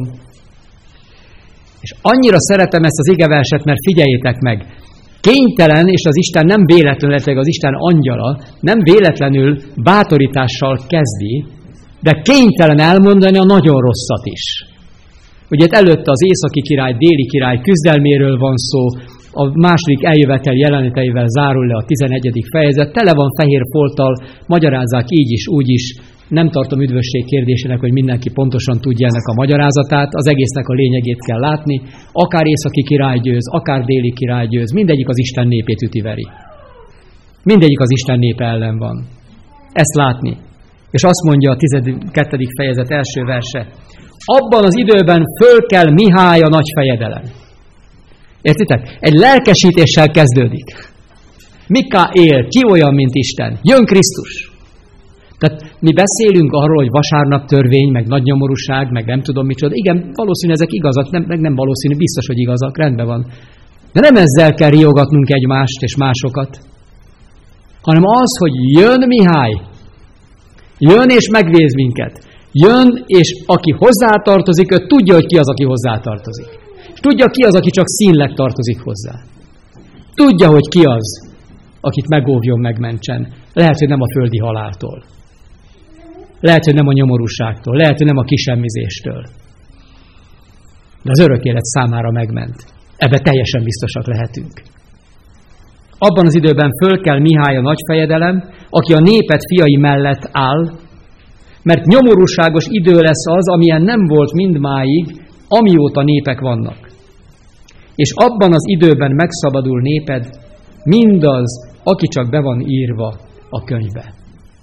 és annyira szeretem ezt az igeverset, mert figyeljétek meg, kénytelen, és az Isten nem véletlenül, az Isten angyala, nem véletlenül bátorítással kezdi, de kénytelen elmondani a nagyon rosszat is. Ugye előtte az északi király, déli király küzdelméről van szó, a második eljövetel jeleneteivel zárul le a tizenegyedik fejezet, tele van fehér folttal, magyarázzák így is, úgy is. Nem tartom üdvösség kérdésének, hogy mindenki pontosan tudja ennek a magyarázatát, az egésznek a lényegét kell látni, akár északi király győz, akár déli király győz, mindegyik az Isten népét ütiveri. Mindegyik az Isten népe ellen van. Ezt látni. És azt mondja a tizenkettedik fejezet első verse, abban az időben föl kell Mihály a nagy fejedelem. Értitek? Egy lelkesítéssel kezdődik. Mikaél, ki olyan, mint Isten? Jön Krisztus. Tehát mi beszélünk arról, hogy vasárnap törvény, meg nagy nyomorúság, meg nem tudom micsoda. Igen, valószínű ezek igazak, nem, meg nem valószínű, biztos, hogy igazak, rendben van. De nem ezzel kell riogatnunk egymást és másokat, hanem az, hogy jön Mihály, jön és megvéz minket. Jön, és aki hozzátartozik, ő tudja, hogy ki az, aki hozzátartozik. És tudja, ki az, aki csak színleg tartozik hozzá. Tudja, hogy ki az, akit megóvjon, megmentsen. Lehet, hogy nem a földi haláltól. Lehet, hogy nem a nyomorúságtól. Lehet, hogy nem a kisemmizéstől. De az örök élet számára megment. Ebben teljesen biztosak lehetünk. Abban az időben föl kell Mihály a nagyfejedelem, aki a népet fiai mellett áll, mert nyomorúságos idő lesz az, amilyen nem volt mindmáig, amióta népek vannak. És abban az időben megszabadul néped, mindaz, aki csak be van írva a könyvbe.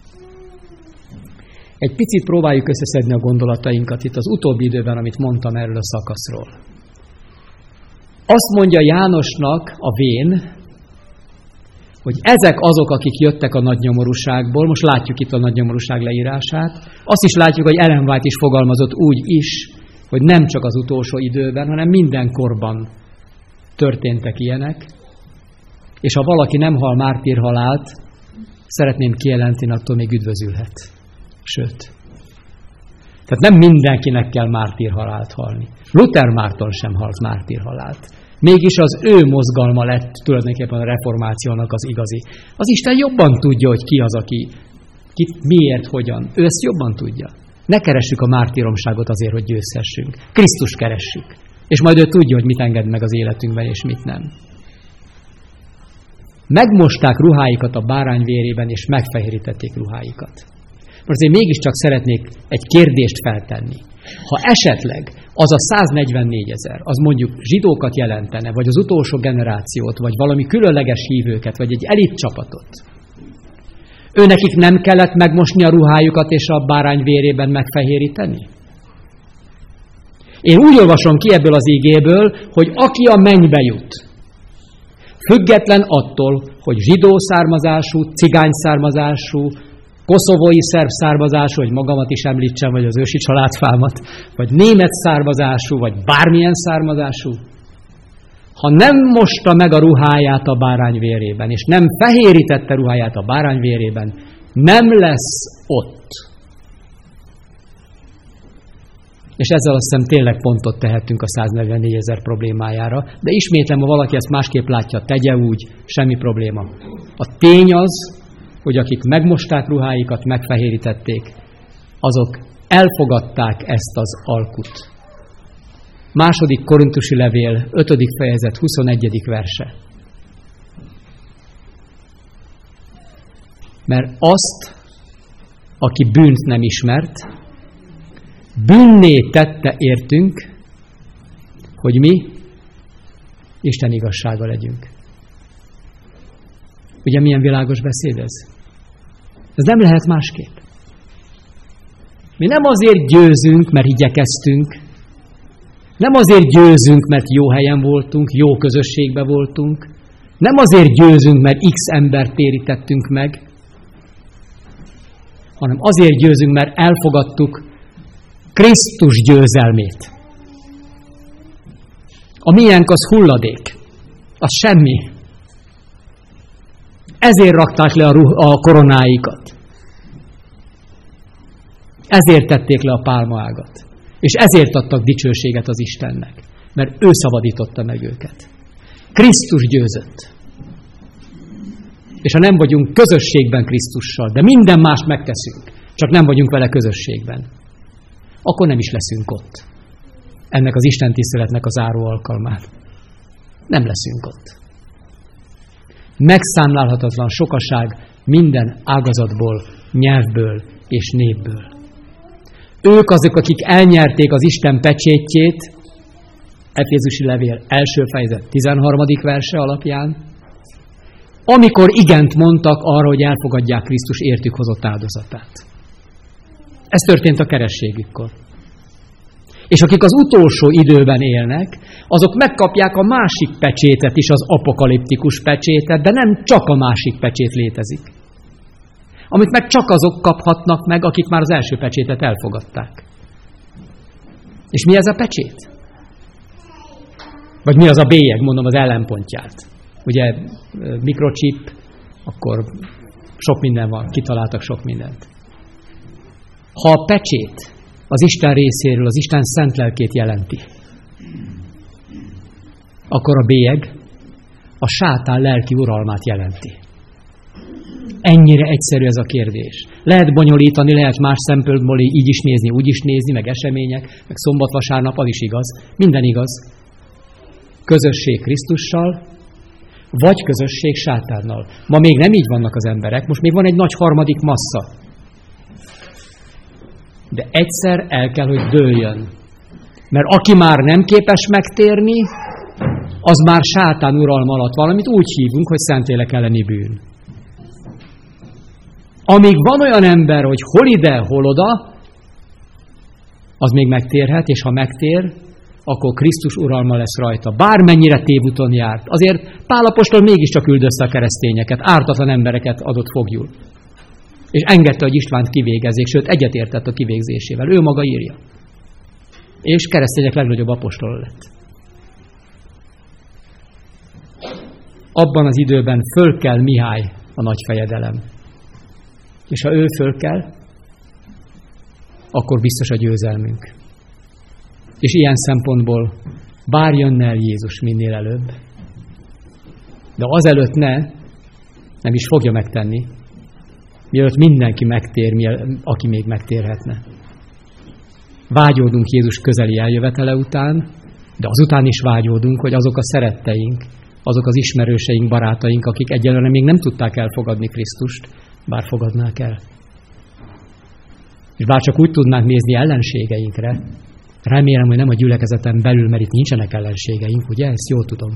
Egy picit próbáljuk összeszedni a gondolatainkat itt az utóbbi időben, amit mondtam erről a szakaszról. Azt mondja Jánosnak a vén, hogy ezek azok, akik jöttek a nagy nyomorúságból, most látjuk itt a nagy nyomorúság leírását, azt is látjuk, hogy Ellen White is fogalmazott úgy is, hogy nem csak az utolsó időben, hanem mindenkorban történtek ilyenek, és ha valaki nem hal mártírhalált, szeretném kijelenteni, attól még üdvözülhet. Sőt. Tehát nem mindenkinek kell mártírhalált halni. Luther Márton sem halt mártírhalált. Mégis az ő mozgalma lett tulajdonképpen a reformációnak az igazi. Az Isten jobban tudja, hogy ki az, aki, ki, miért, hogyan. Ő ezt jobban tudja. Ne keressük a mártíromságot azért, hogy győzhessünk. Krisztust keressük. És majd ő tudja, hogy mit enged meg az életünkben, és mit nem. Megmosták ruháikat a bárány vérében, és megfehérítették ruháikat. Most azért mégiscsak szeretnék egy kérdést feltenni. Ha esetleg az a száznegyvennégyezer, az mondjuk zsidókat jelentene, vagy az utolsó generációt, vagy valami különleges hívőket, vagy egy elit csapatot, őnekik nem kellett megmosni a ruhájukat és a bárány vérében megfehéríteni? Én úgy olvasom ki ebből az igéből, hogy aki a mennybe jut, független attól, hogy zsidó származású, cigány származású, koszovói szerb származású, hogy magamat is említsem, vagy az ősi családfámat, vagy német származású, vagy bármilyen származású, ha nem mosta meg a ruháját a bárány vérében, és nem fehérítette ruháját a bárány vérében, nem lesz ott. És ezzel azt hiszem tényleg pontot tehetünk a száznegyvennégyezer problémájára, de ismétlem, ha valaki ezt másképp látja, tegye úgy, semmi probléma. A tény az, hogy akik megmosták ruháikat, megfehérítették, azok elfogadták ezt az alkut. Második Korintusi levél, ötödik fejezet, huszonegyedik verse. Mert azt, aki bűnt nem ismert, bűnné tette értünk, hogy mi Isten igazsága legyünk. Ugye milyen világos beszéd ez? Ez nem lehet másképp. Mi nem azért győzünk, mert igyekeztünk, nem azért győzünk, mert jó helyen voltunk, jó közösségben voltunk, nem azért győzünk, mert X embert térítettünk meg, hanem azért győzünk, mert elfogadtuk Krisztus győzelmét. A miénk az hulladék, az semmi. Ezért rakták le a, ruh- a koronáikat. Ezért tették le a pálmaágat. És ezért adtak dicsőséget az Istennek. Mert ő szabadította meg őket. Krisztus győzött. És ha nem vagyunk közösségben Krisztussal, de minden mást megteszünk, csak nem vagyunk vele közösségben, akkor nem is leszünk ott. Ennek az Isten tiszteletnek az záró alkalmán. Nem leszünk ott. Megszámlálhatatlan sokaság minden ágazatból, nyelvből és népből. Ők azok, akik elnyerték az Isten pecsétjét, Efézusi levél első fejezet tizenharmadik verse alapján, amikor igent mondtak arra, hogy elfogadják Krisztus értük hozott áldozatát. Ez történt a kerességükkor. És akik az utolsó időben élnek, azok megkapják a másik pecsétet is, az apokaliptikus pecsétet, de nem csak a másik pecsét létezik. Amit meg csak azok kaphatnak meg, akik már az első pecsétet elfogadták. És mi ez a pecsét? Vagy mi az a bélyeg, mondom az ellenpontját. Ugye mikrochip, akkor sok minden van, kitaláltak sok mindent. Ha a pecsét az Isten részéről, az Isten szent lelkét jelenti, akkor a bélyeg a sátán lelki uralmát jelenti. Ennyire egyszerű ez a kérdés. Lehet bonyolítani, lehet más szempontból így is nézni, úgy is nézni, meg események, meg szombat-vasárnap, az is igaz. Minden igaz. Közösség Krisztussal, vagy közösség sátánnal. Ma még nem így vannak az emberek, most még van egy nagy harmadik massza. De egyszer el kell, hogy dőljön. Mert aki már nem képes megtérni, az már sátán uralma alatt valamit úgy hívunk, hogy Szentlélek elleni bűn. Amíg van olyan ember, hogy hol ide, hol oda, az még megtérhet, és ha megtér, akkor Krisztus uralma lesz rajta. Bármennyire tévúton járt. Azért Pál apostol mégiscsak üldözte a keresztényeket, ártatlan embereket adott foglyul. És engedte, hogy Istvánt kivégezzék, sőt egyetértett a kivégzésével. Ő maga írja. És keresztények legnagyobb apostola lett. Abban az időben föl kell Mihály, a nagy fejedelem. És ha ő föl kell, akkor biztos a győzelmünk. És ilyen szempontból bár jönne el Jézus minél előbb, de azelőtt ne, nem is fogja megtenni, mielőtt mindenki megtér, aki még megtérhetne. Vágyódunk Jézus közeli eljövetele után, de azután is vágyódunk, hogy azok a szeretteink, azok az ismerőseink, barátaink, akik egyelőre még nem tudták elfogadni Krisztust, bár fogadnák el. És bár csak úgy tudnánk nézni ellenségeinkre, remélem, hogy nem a gyülekezeten belül, mert itt nincsenek ellenségeink, ugye? Ezt jól tudom.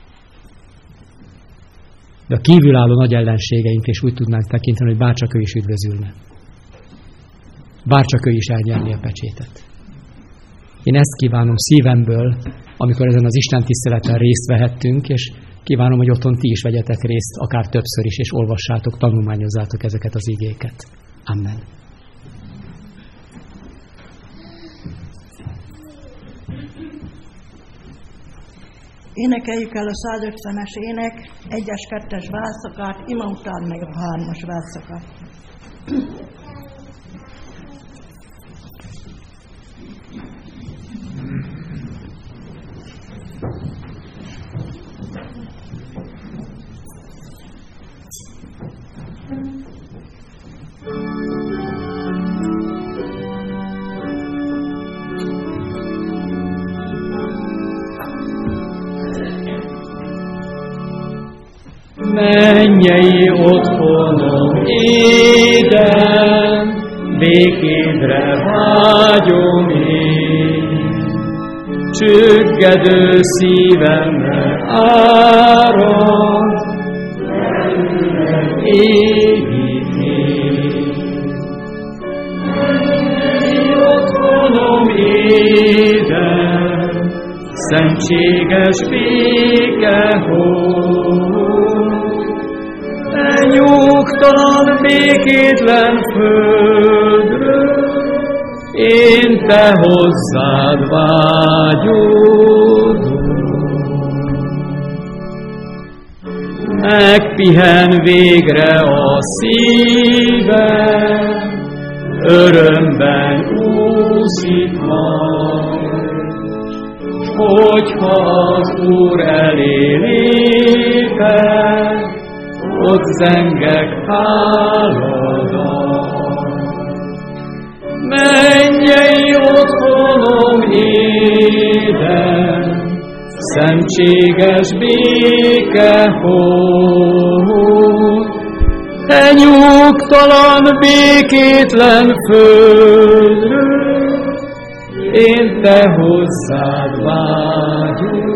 De a kívülálló nagy ellenségeinkre is úgy tudnánk tekinteni, hogy bárcsak ő is üdvözülne. Bárcsak ő is elnyerni a pecsétet. Én ezt kívánom szívemből, amikor ezen az Isten tiszteleten részt vehettünk, és kívánom, hogy otthon ti is vegyetek részt, akár többször is, és olvassátok, tanulmányozzátok ezeket az igéket. Amen. Énekeljük el a százötvenes ének, egyes, kettes válszakát, ima után meg a hármas válszakát. Mennyei otthonom éden, békédre vágyom én. Csüggedő szívemre árad, égít én. Mennyei otthonom éden, szentséges békehol. Nyugtalan, békétlen földről, én te hozzád vágyódom. Megpihen végre a szívem, örömben úszik majd, hogyha az Úr elé lépek, ott zengek háladat. Mennyei otthonom éden, szentséges békehol. Te nyugtalan, békétlen földről, én te hozzád vágyom.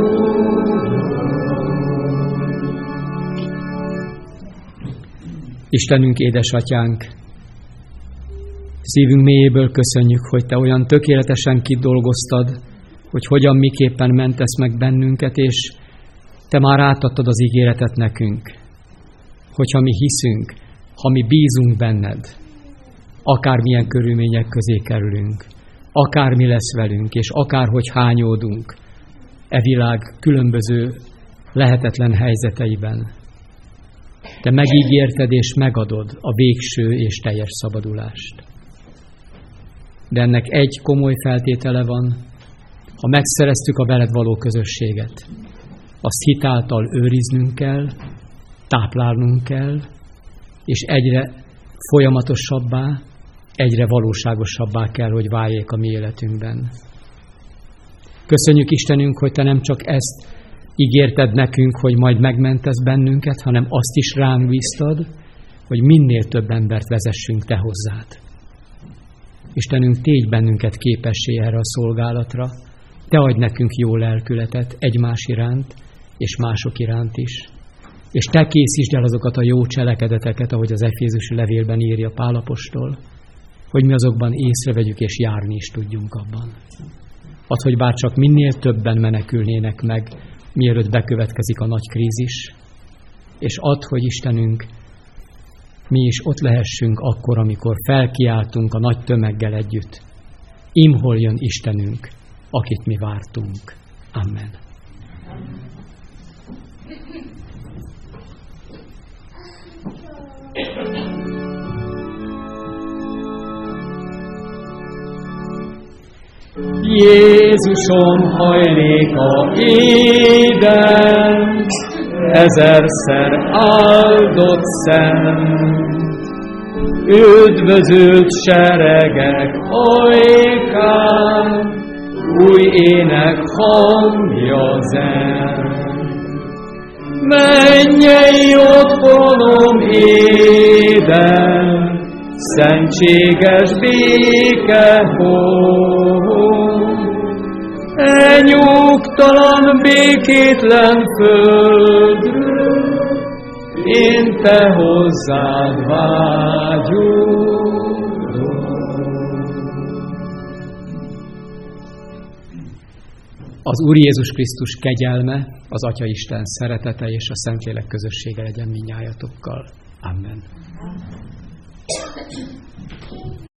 Istenünk, édesatyánk, szívünk mélyéből köszönjük, hogy te olyan tökéletesen kidolgoztad, hogy hogyan, miképpen mentesz meg bennünket, és te már átadtad az ígéretet nekünk, hogyha mi hiszünk, ha mi bízunk benned, akármilyen körülmények közé kerülünk, akármi lesz velünk, és akárhogy hányódunk e világ különböző lehetetlen helyzeteiben. Te megígérted és megadod a végső és teljes szabadulást. De ennek egy komoly feltétele van, ha megszereztük a veled való közösséget, azt hitáltal őriznünk kell, táplálnunk kell, és egyre folyamatosabbá, egyre valóságosabbá kell, hogy váljék a mi életünkben. Köszönjük Istenünk, hogy te nem csak ezt ígérted nekünk, hogy majd megmentesz bennünket, hanem azt is ránk bíztad, hogy minél több embert vezessünk te hozzád. Istenünk, tégy bennünket képessé erre a szolgálatra, te adj nekünk jó lelkületet egymás iránt, és mások iránt is. És te készítsd el azokat a jó cselekedeteket, ahogy az Efézusi levélben írja Pál apostol, hogy mi azokban észrevegyük és járni is tudjunk abban. Az, hogy bár csak minél többen menekülnének meg, mielőtt bekövetkezik a nagy krízis, és add, hogy Istenünk, mi is ott lehessünk akkor, amikor felkiáltunk a nagy tömeggel együtt. Imhol jön Istenünk, akit mi vártunk. Amen. Jézusom hajléka éden, ezerszer áldott szent, üdvözült seregek ajkán, új ének hangja zen. Mennyei otthonom éden, szentséges béke hol. E nyugtalan, békétlen földről, én te hozzád vágyom. Az Úr Jézus Krisztus kegyelme, az Atya Isten szeretete és a Szentlélek közössége legyen mindnyájatokkal. Amen.